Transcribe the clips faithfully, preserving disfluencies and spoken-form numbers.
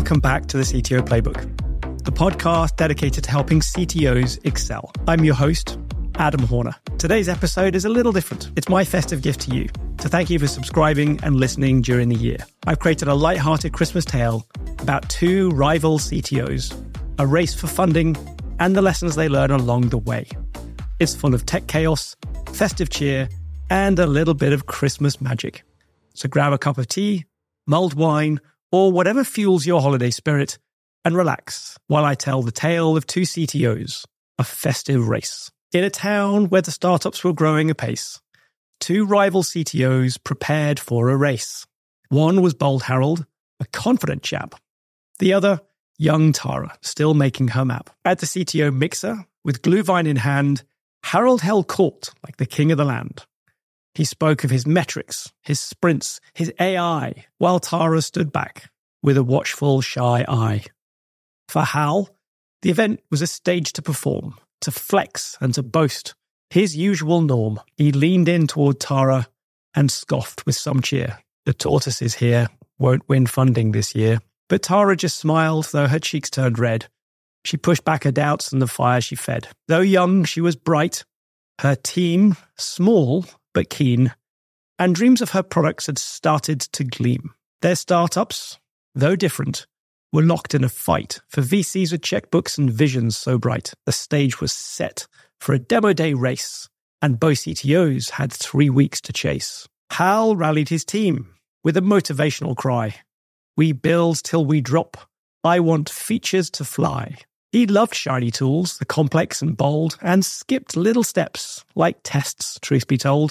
welcome back to the C T O Playbook, the podcast dedicated to helping C T Os excel. I'm your host, Adam Horner. Today's episode is a little different. It's my festive gift to you, to thank you for subscribing and listening during the year. I've created a light-hearted Christmas tale about two rival C T Os, a race for funding, and the lessons they learn along the way. It's full of tech chaos, festive cheer, and a little bit of Christmas magic. So grab a cup of tea, mulled wine, or whatever fuels your holiday spirit, and relax while I tell the tale of two C T Os, a festive race. In a town where the startups were growing apace, two rival C T Os prepared for a race. One was bold Harold, a confident chap. The other, young Tara, still making her map. At the C T O mixer, with Glühwein in hand, Harold held court like the king of the land. He spoke of his metrics, his sprints, his A I, while Tara stood back with a watchful, shy eye. For Hal, the event was a stage to perform, to flex and to boast, his usual norm. He leaned in toward Tara and scoffed with some cheer. The tortoises here won't win funding this year. But Tara just smiled, though her cheeks turned red. She pushed back her doubts and the fire she fed. Though young, she was bright. Her team, small but keen, and dreams of her products had started to gleam. Their startups, though different, were locked in a fight for V Cs with checkbooks and visions so bright. The stage was set for a demo day race, and both C T Os had three weeks to chase. Hal rallied his team with a motivational cry. We build till we drop. I want features to fly. He loved shiny tools, the complex and bold, and skipped little steps, like tests, truth be told.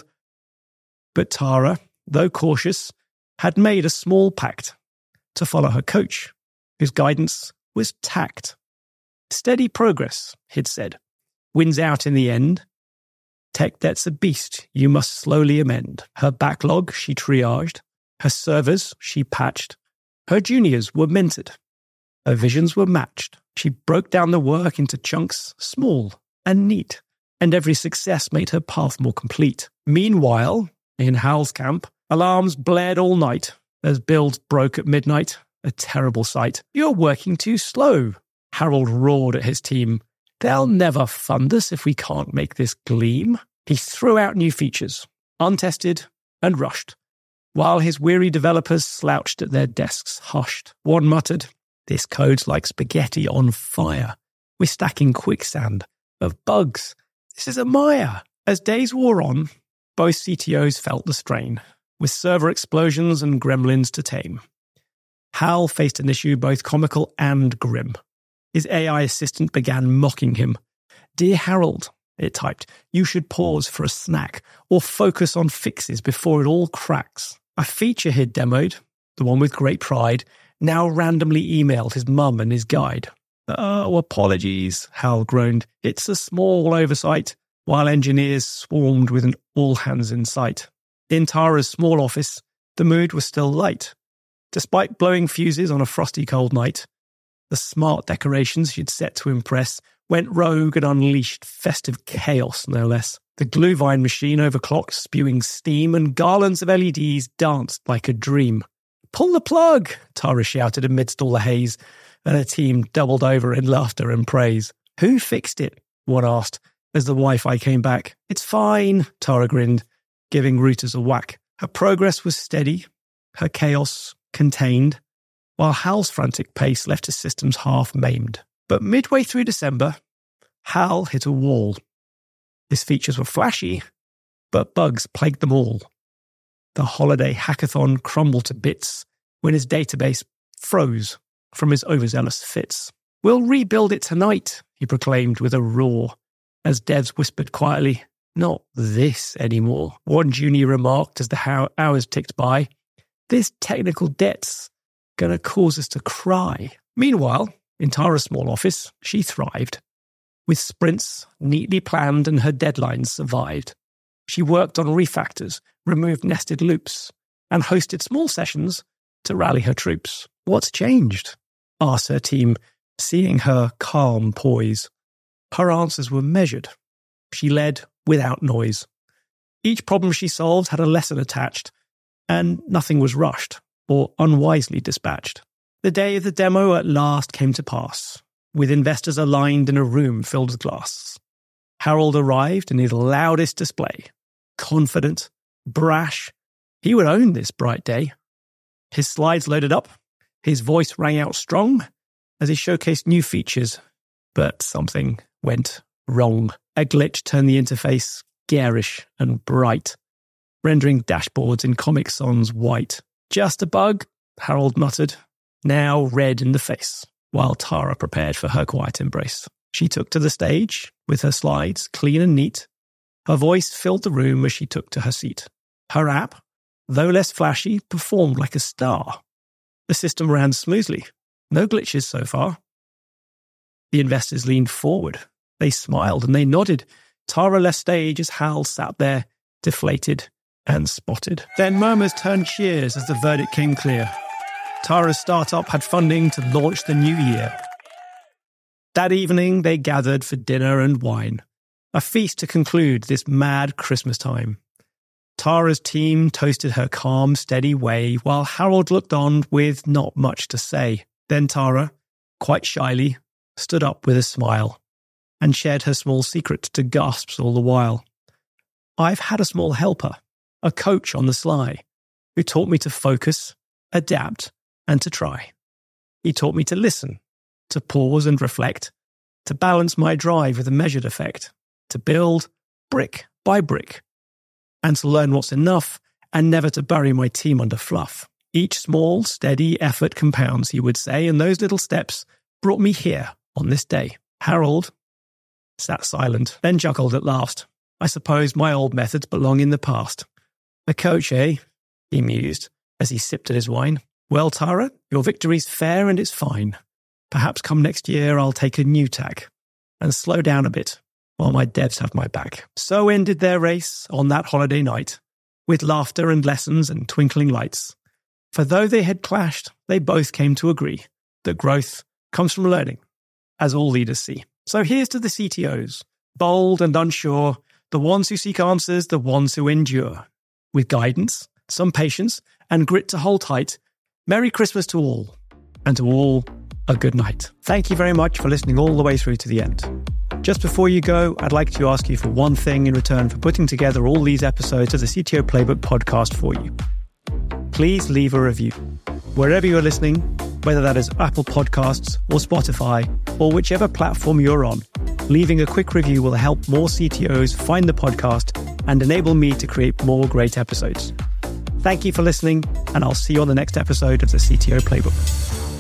But Tara, though cautious, had made a small pact to follow her coach, whose guidance was tact. Steady progress, he'd said, wins out in the end. Tech debt's a beast you must slowly amend. Her backlog she triaged, her servers she patched, her juniors were mentored, her visions were matched. She broke down the work into chunks, small and neat, and every success made her path more complete. Meanwhile, in Hal's camp, alarms blared all night as builds broke at midnight, a terrible sight. You're working too slow, Harold roared at his team. They'll never fund us if we can't make this gleam. He threw out new features, untested and rushed, while his weary developers slouched at their desks, hushed. One muttered, this code's like spaghetti on fire. We're stacking quicksand of bugs. This is a mire. As days wore on, both C T Os felt the strain, with server explosions and gremlins to tame. Hal faced an issue both comical and grim. His A I assistant began mocking him. Dear Harold, it typed, you should pause for a snack or focus on fixes before it all cracks. A feature he'd demoed, the one with great pride, now randomly emailed his mum and his guide. Oh, apologies, Hal groaned. It's a small oversight, while engineers swarmed with an all-hands-in-sight. In Tara's small office, the mood was still light. Despite blowing fuses on a frosty cold night, the smart decorations she'd set to impress went rogue and unleashed festive chaos, no less. The Glühwein machine overclocked, spewing steam, and garlands of L E Ds danced like a dream. Pull the plug, Tara shouted amidst all the haze, and her team doubled over in laughter and praise. Who fixed it? One asked, as the Wi-Fi came back. It's fine, Tara grinned, giving routers a whack. Her progress was steady, her chaos contained, while Hal's frantic pace left his systems half maimed. But midway through December, Hal hit a wall. His features were flashy, but bugs plagued them all. The holiday hackathon crumbled to bits when his database froze from his overzealous fits. We'll rebuild it tonight, he proclaimed with a roar, as devs whispered quietly, not this anymore. One junior remarked as the hours ticked by, this technical debt's gonna cause us to cry. Meanwhile, in Tara's small office, she thrived. With sprints neatly planned and her deadlines survived. She worked on refactors, removed nested loops, and hosted small sessions to rally her troops. What's changed? Asked her team, seeing her calm poise. Her answers were measured. She led without noise. Each problem she solved had a lesson attached, and nothing was rushed or unwisely dispatched. The day of the demo at last came to pass, with investors aligned in a room filled with glass. Harold arrived in his loudest display. Confident, brash, he would own this bright day. His slides loaded up, his voice rang out strong as he showcased new features, but something went wrong. A glitch turned the interface garish and bright, rendering dashboards in Comic Sans white. Just a bug, Harold muttered, now red in the face, while Tara prepared for her quiet embrace. She took to the stage, with her slides clean and neat. Her voice filled the room as she took to her seat. Her app, though less flashy, performed like a star. The system ran smoothly. No glitches so far. The investors leaned forward. They smiled and they nodded. Tara left stage as Hal sat there, deflated and spotted. Then murmurs turned cheers as the verdict came clear. Tara's startup had funding to launch the new year. That evening, they gathered for dinner and wine, a feast to conclude this mad Christmas time. Tara's team toasted her calm, steady way, while Harold looked on with not much to say. Then Tara, quite shyly, stood up with a smile and shared her small secret to gasps all the while. I've had a small helper, a coach on the sly, who taught me to focus, adapt, and to try. He taught me to listen, to pause and reflect, to balance my drive with a measured effect, to build brick by brick, and to learn what's enough and never to bury my team under fluff. Each small, steady effort compounds, he would say, and those little steps brought me here on this day. Harold sat silent, then chuckled at last. I suppose my old methods belong in the past. A coach, eh? He mused as he sipped at his wine. Well, Tara, your victory's fair and it's fine. Perhaps come next year I'll take a new tack and slow down a bit while my devs have my back. So ended their race on that holiday night, with laughter and lessons and twinkling lights. For though they had clashed, they both came to agree that growth comes from learning, as all leaders see. So here's to the C T Os, bold and unsure, the ones who seek answers, the ones who endure. With guidance, some patience, and grit to hold tight, Merry Christmas to all, and to all, a good night. Thank you very much for listening all the way through to the end. Just before you go, I'd like to ask you for one thing in return for putting together all these episodes of the C T O Playbook podcast for you. Please leave a review. Wherever you're listening, whether that is Apple Podcasts or Spotify or whichever platform you're on, leaving a quick review will help more C T Os find the podcast and enable me to create more great episodes. Thank you for listening, and I'll see you on the next episode of the C T O Playbook.